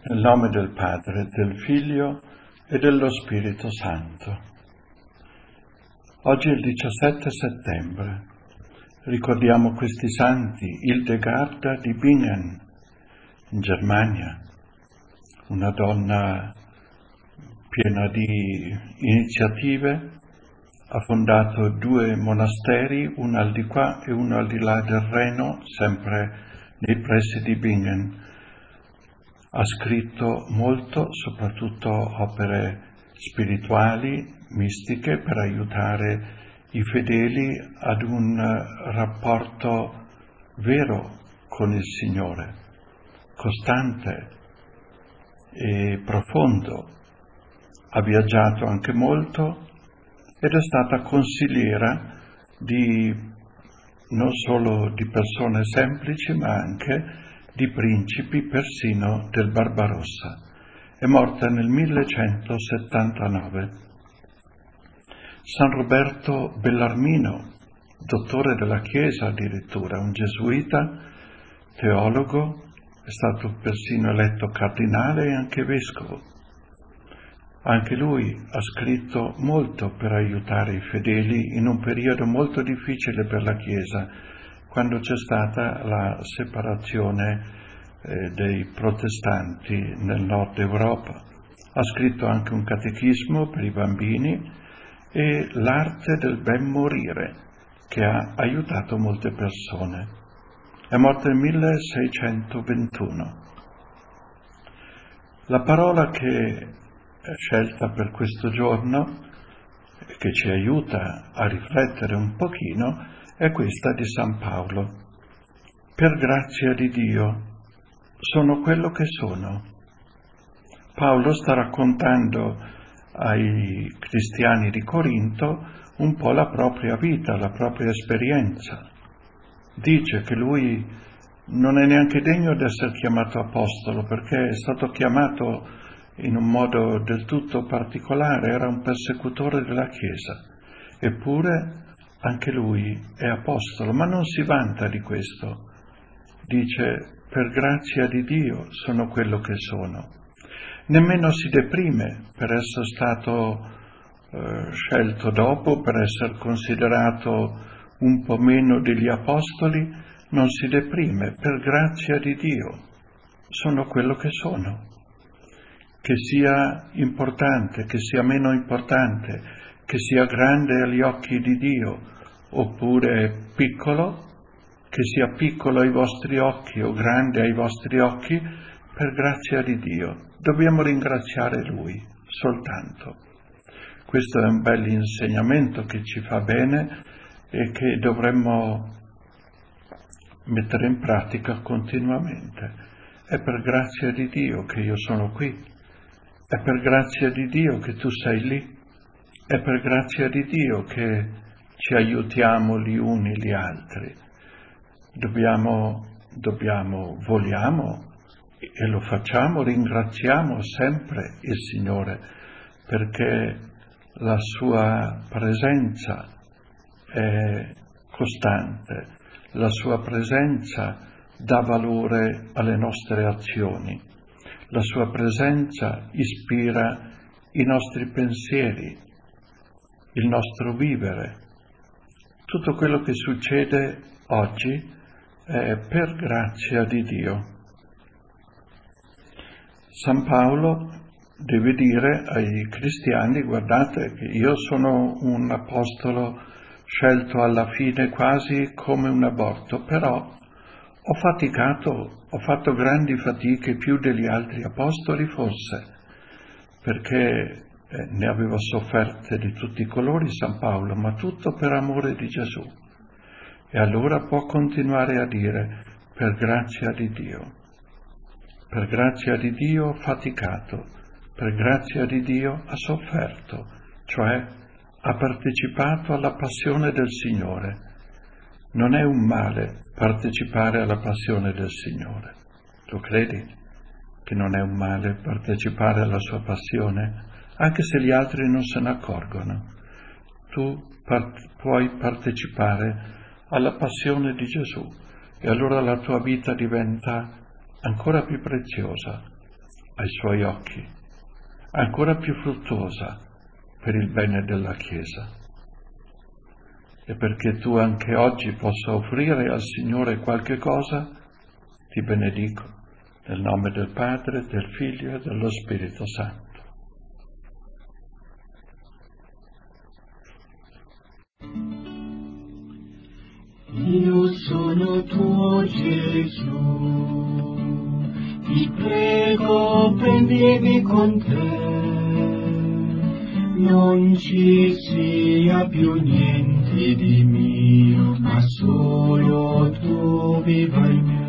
Nel nome del Padre, del Figlio e dello Spirito Santo. Oggi è il 17 settembre. Ricordiamo questi santi: Hildegarda di Bingen, in Germania, una donna piena di iniziative. Ha fondato 2 monasteri, uno al di qua e uno al di là del Reno, sempre nei pressi di Bingen. Ha scritto molto, soprattutto opere spirituali, mistiche, per aiutare i fedeli ad un rapporto vero con il Signore, costante e profondo. Ha viaggiato anche molto ed è stata consigliera non solo di persone semplici, ma anche di principi, persino del Barbarossa. È morta nel 1179. San Roberto Bellarmino, dottore della Chiesa addirittura, un gesuita, teologo, è stato persino eletto cardinale e anche vescovo. Anche lui ha scritto molto per aiutare i fedeli in un periodo molto difficile per la Chiesa, quando c'è stata la separazione dei protestanti nel nord Europa. Ha scritto anche un catechismo per i bambini e l'arte del ben morire, che ha aiutato molte persone. È morto nel 1621. La parola che è scelta per questo giorno, che ci aiuta a riflettere un pochino, è questa di San Paolo. Per grazia di Dio sono quello che sono. Paolo sta raccontando ai cristiani di Corinto un po' la propria vita, la propria esperienza. Dice che lui non è neanche degno di essere chiamato apostolo, perché è stato chiamato in un modo del tutto particolare, era un persecutore della Chiesa. Eppure anche lui è apostolo, ma non si vanta di questo. Dice: per grazia di Dio sono quello che sono. Nemmeno si deprime per essere stato scelto dopo, per essere considerato un po' meno degli apostoli. Non si deprime, per grazia di Dio sono quello che sono. Che sia importante, che sia meno importante, che sia grande agli occhi di Dio oppure piccolo, che sia piccolo ai vostri occhi o grande ai vostri occhi, per grazia di Dio. Dobbiamo ringraziare Lui soltanto. Questo è un bel insegnamento che ci fa bene e che dovremmo mettere in pratica continuamente. È per grazia di Dio che io sono qui. È per grazia di Dio che tu sei lì. È per grazia di Dio che ci aiutiamo gli uni gli altri. Vogliamo e lo facciamo, ringraziamo sempre il Signore, perché la sua presenza è costante, la sua presenza dà valore alle nostre azioni, la sua presenza ispira i nostri pensieri, il nostro vivere. Tutto quello che succede oggi è per grazia di Dio. San Paolo deve dire ai cristiani: guardate che io sono un apostolo scelto alla fine quasi come un aborto, però ho faticato, ho fatto grandi fatiche, più degli altri apostoli forse, perché ne aveva sofferte di tutti i colori San Paolo, ma tutto per amore di Gesù. E allora può continuare a dire: per grazia di Dio. Per grazia di Dio ho faticato, per grazia di Dio ha sofferto, cioè ha partecipato alla passione del Signore. Non è un male partecipare alla passione del Signore. Lo credi che non è un male partecipare alla sua passione? Anche se gli altri non se ne accorgono. Tu puoi partecipare alla passione di Gesù e allora la tua vita diventa ancora più preziosa, ai suoi occhi, ancora più fruttuosa per il bene della Chiesa. E perché tu anche oggi possa offrire al Signore qualche cosa, ti benedico nel nome del Padre, del Figlio e dello Spirito Santo. Io sono tuo Gesù, ti prego prendimi con te, non ci sia più niente di mio, ma solo tu viva in me.